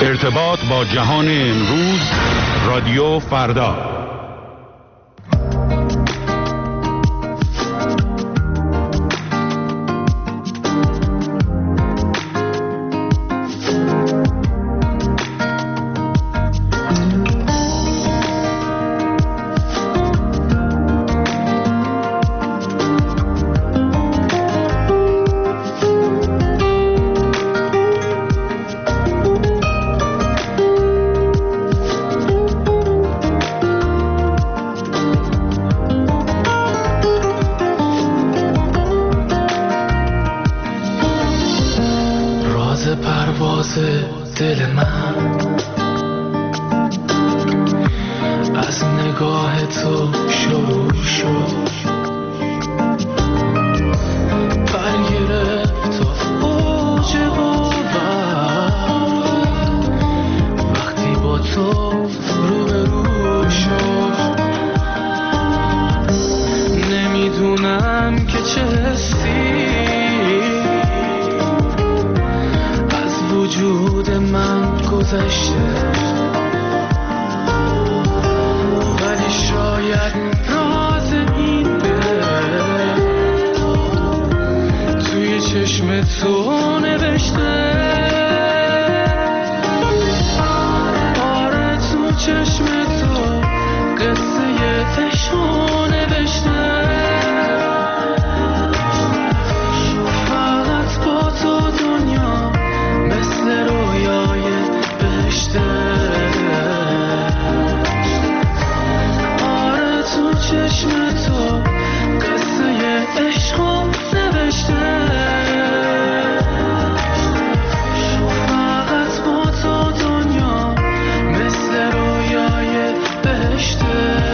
ارتباط با جهان امروز، رادیو فردا. دل من از نگاه تو شروع شد، برگرفت تا اوج باور وقتی با تو روبرو شد. نمیدونم که چه حسی وجود من گذشته، ولی شاید راز این دل توی چشم تو نوشته. آره تو چشم تو قصه عشق نوشته. فقط با تو دنیا مثل رویای بهشته. آره تو چشم تو قصه عشق نوشته. فقط با تو دنیا مثل رویای بهشته.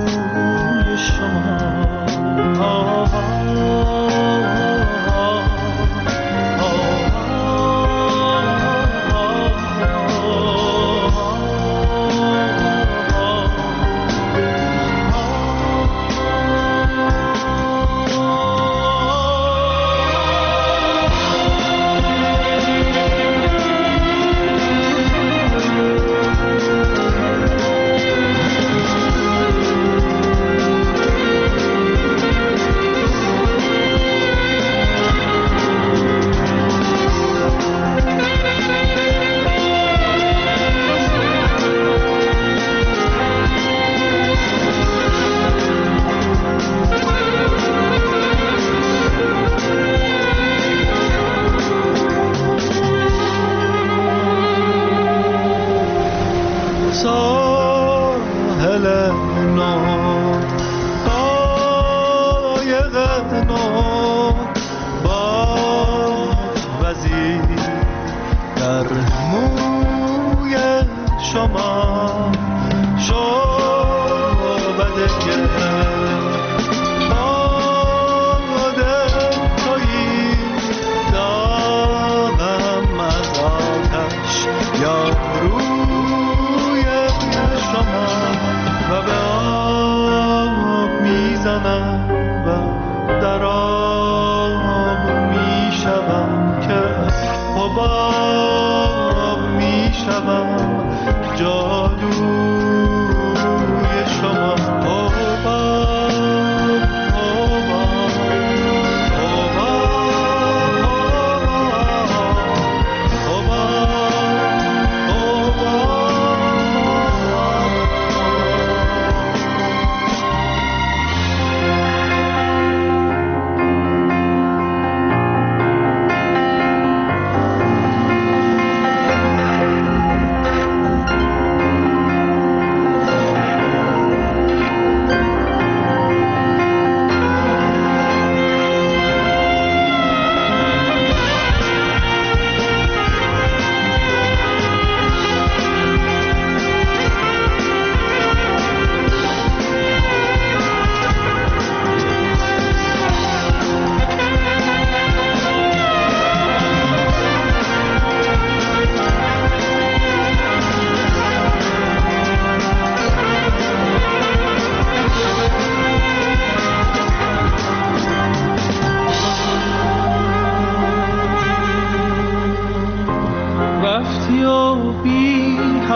شما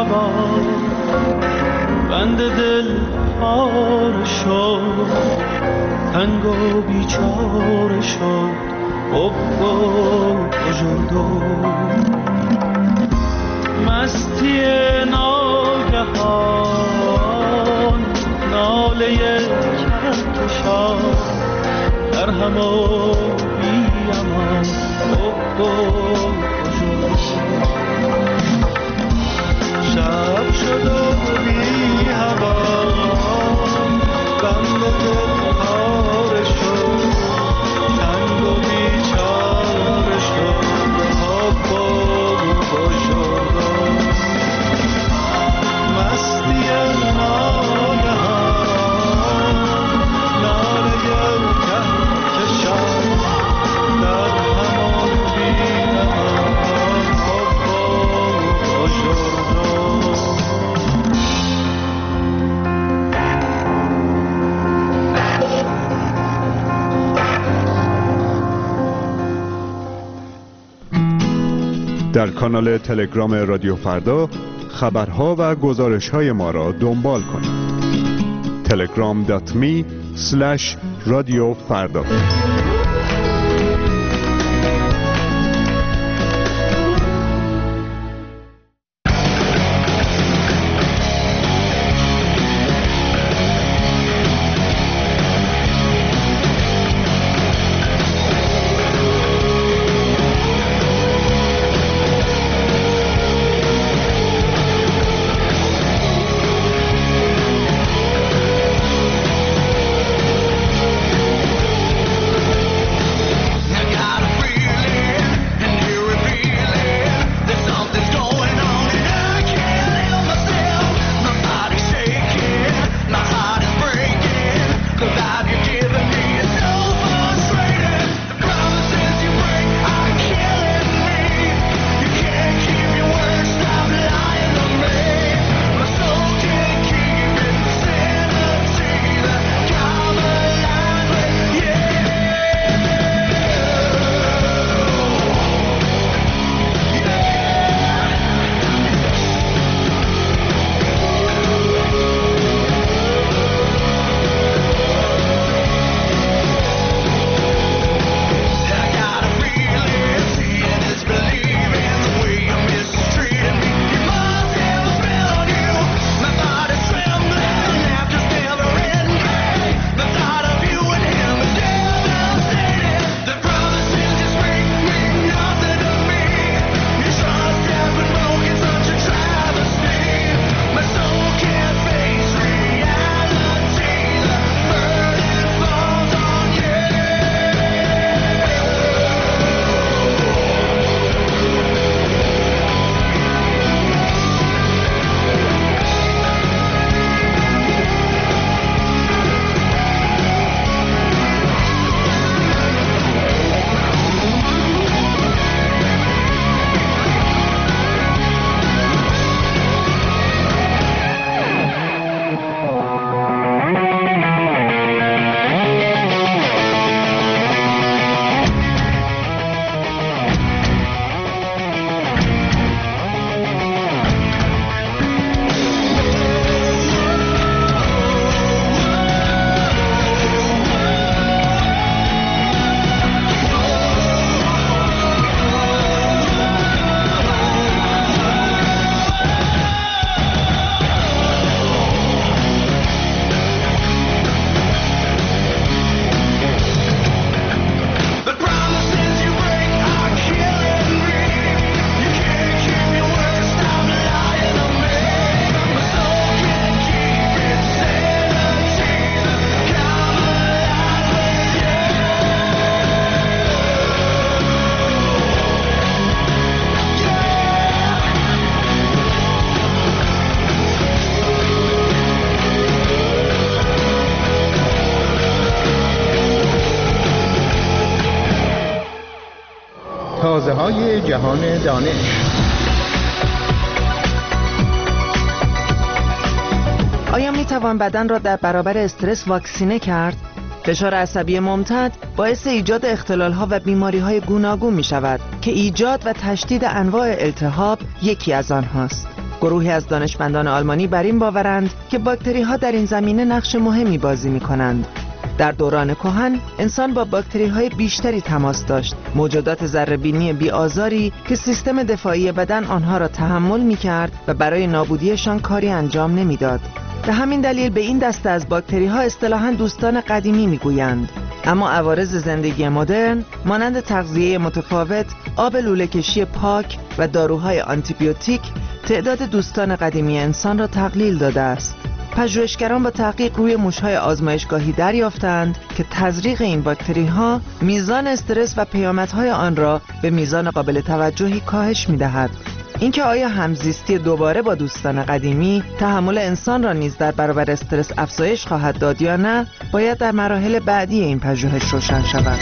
هوا بند دل پاره شد تنگ و بیچاره شد بجردو مستی ناگهان ناله کهکشان در هم و بی امان بجردو شب شد و بی هوا بند دل پاره شد تنگ و بیچاره شد بجردو مستی ناگهان ناله کهکشان در همان بی امان بجردو در کانال تلگرام رادیو فردا خبرها و گزارش‌های ما را دنبال کنید. telegram.me/رادیو فردا. تازه‌های جهان دانش. آیا میتوان بدن را در برابر استرس واکسینه کرد؟ فشار عصبی ممتد باعث ایجاد اختلال‌ها و بیماری‌های گوناگون می‌شود که ایجاد و تشدید انواع التهاب یکی از آنهاست. گروهی از دانشمندان آلمانی بر این باورند که باکتری‌ها در این زمینه نقش مهمی بازی می‌کنند. در دوران کهن انسان با باکتری‌های بیشتری تماس داشت، موجودات ذره‌بینی بی‌آزاری که سیستم دفاعی بدن آنها را تحمل می‌کرد و برای نابودیشان کاری انجام نمی‌داد. به همین دلیل به این دسته از باکتری‌ها اصطلاحاً دوستان قدیمی می‌گویند. اما عوارض زندگی مدرن مانند تغذیه متفاوت، آب لوله‌کشی پاک و داروهای آنتیبیوتیک تعداد دوستان قدیمی انسان را تقلیل داده است. پژوهشگران با تحقیق روی موش‌های آزمایشگاهی دریافتند که تزریق این باکتری‌ها میزان استرس و پیامدهای آن را به میزان قابل توجهی کاهش می‌دهد. اینکه آیا همزیستی دوباره با دوستان قدیمی تحمل انسان را نیز در برابر استرس افزایش خواهد داد یا نه، باید در مراحل بعدی این پژوهش روشن شود.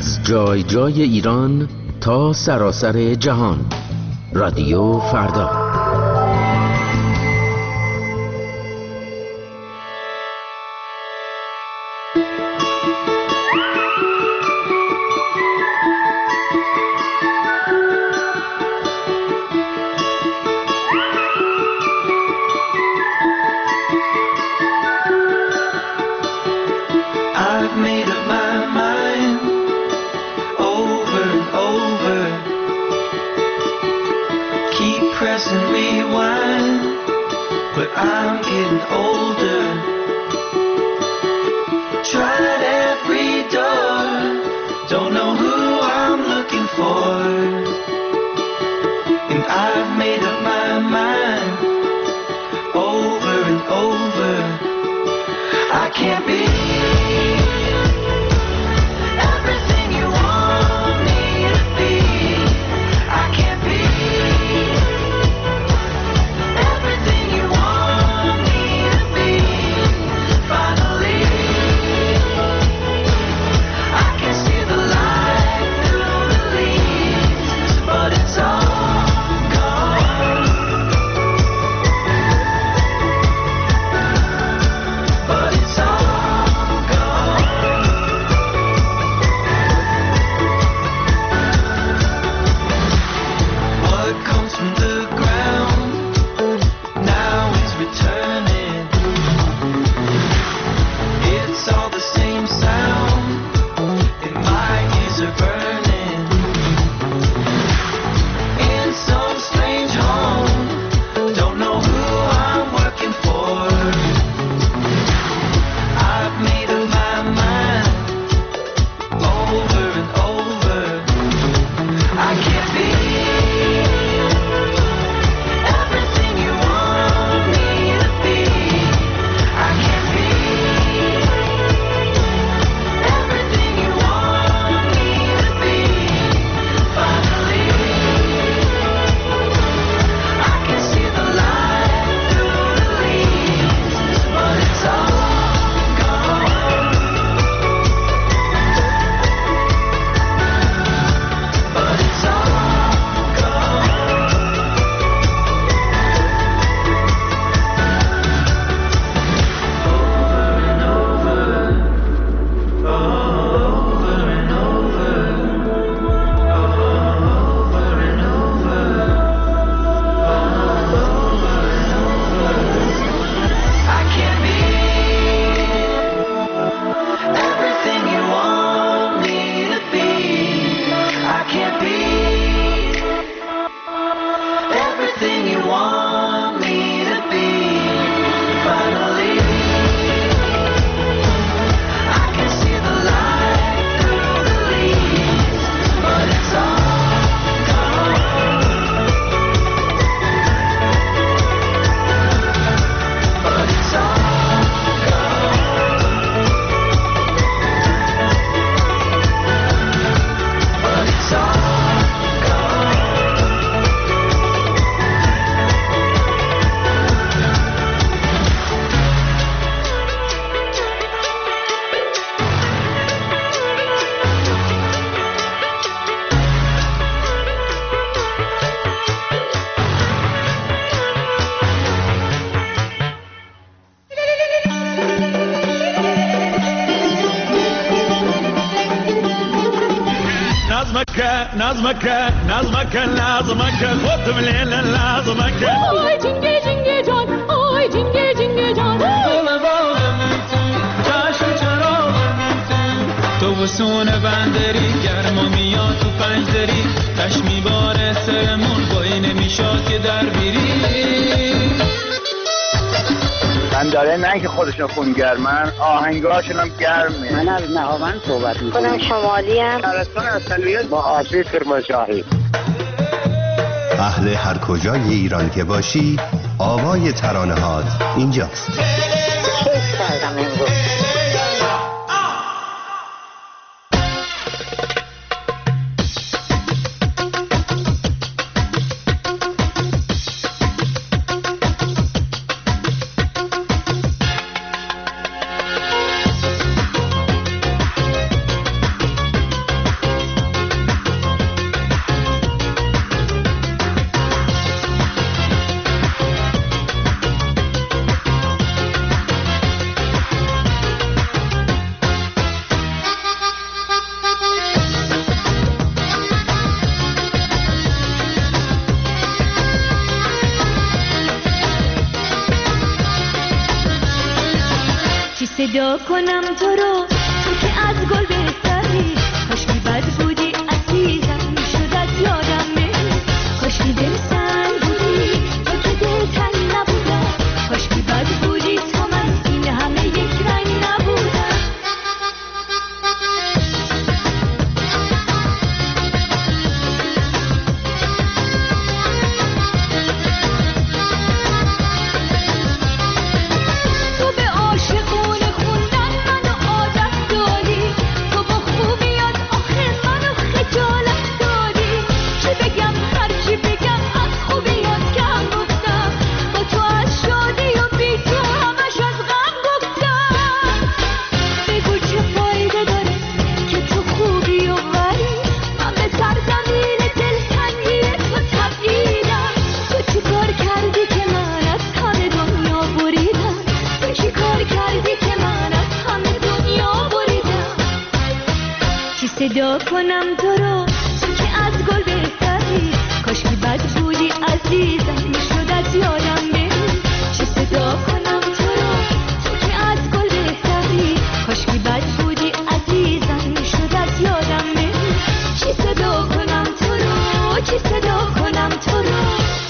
از جای جای ایران تا سراسر جهان. رادیو فردا. I've made up my mind over and over. Keep pressing rewind, but I'm getting older. Tried every door, don't know who I'm looking for. And I've made up my mind over and over. I can't be everything you want me to be. I can't be everything you want me to be. Finally, I can see the light through the leaves, but it's all gone. But it's all gone. What comes from the ground now is returning. It's all the same sound, and my ears are burning. In some strange home, don't know who I'm working for. I've made up my mind over and over. I can't be everything you want me to be. I can't be everything you want me to be. Finally, I can see the light through the leaves, but it's all gone. But it's all gone. Over and over, over and over, over and over, I can't be everything you want me to be. I can't be everything you want me to be. Finally, I can see the light through the leaves, but it's all gone. But it's all gone. But it's all نظمك خودم لیلا لازمک آی جنگه جنگه جان آی جنگه جنگه جان چشم چراغ تو سون بندری گرما میاد تو پنجدری تش میباره سرمون بایی نمیشاد که در بیری من داره نه که خودشون خونگرمن آهنگاشون هم گرمه. من از نهاوند صحبت میکنم. شمالی هم شهرستان اصلیت با آسیب کرمانشاهی. اهل هر کجای ایران که باشی آوای ترانه هات اینجاست. کیف کردم امروز. صدا کنم تو رو، تو که از گل بهتری، کاشکی بد بودی عزیزم میشد از یادم بری، کاشکی دل سنگ بودی تو که دل تنگ نبودم، کاشکی بد بودی تو من این همه یک رنگ نبودم. تو به عاشقونه خوندن منو عادت دادی، تو با خوبیات آخه منو خجالت دادی، چه بگم هرچی بگم از خوبیات کم گفتم، با تو از شادی و بی تو همش از غم گفتم. بگو چه فایده داره که تو خوبی و ولی من به سرزمین دلتنگی تو تبدیلم. تو چی کار کردی که من از همه دنیا بریدم، تو چی کار کردی که من از همه دنیا بریدم. چی صدا کنم تو رو، تو که از گل بهتری، کاشکی بد بودی عزیزم میشد از یادم بری. چی صدا کنم تو رو، تو که از گل بهتری، کاشکی بد بودی عزیزم میشد از یادم بری. چی صدا کنم تو رو، چی صدا کنم تو رو.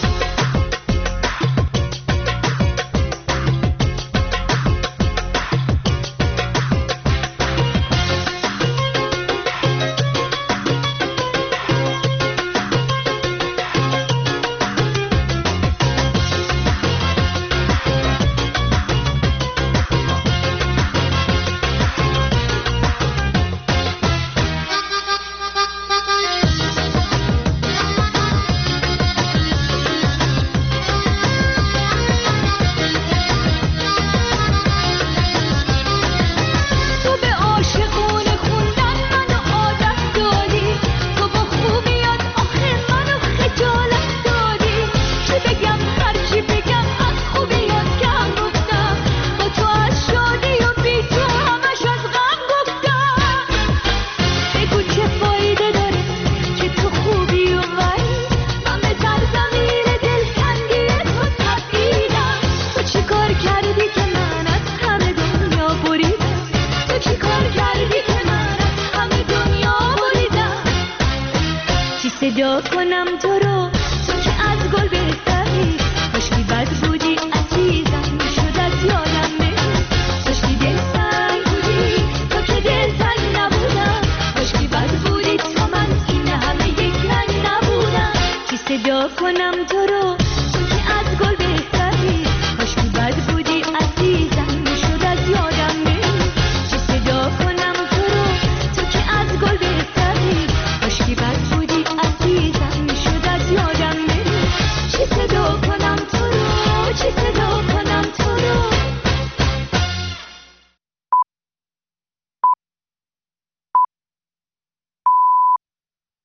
تو به عاشقونه خوندن منو عادت دادی، تو با خوبیات آخه منو خجالت دادی، چه بگم هرچی بگم از خوبیات کم گفتم، با تو از شادی و بی تو همش از غم گفتم. بگو چه فایده داره که تو خوبی و ولی من به سرزمین دلتنگی تو تبدیلم. تو چی کار کردی که من از همه دنیا بریدم، تو چی کار کردی که من از همه دنیا بریدم. چی صدا کنم تو رو، تو که از گل بهتری، کاشکی بد بودی عزیزم میشد از یادم بری. کاشکی دل سنگ بودی تو که دل تنگ نبودم، کاشکی بد بودی تو من این همه یک رنگ نبودم. چی صدا کنم تو رو،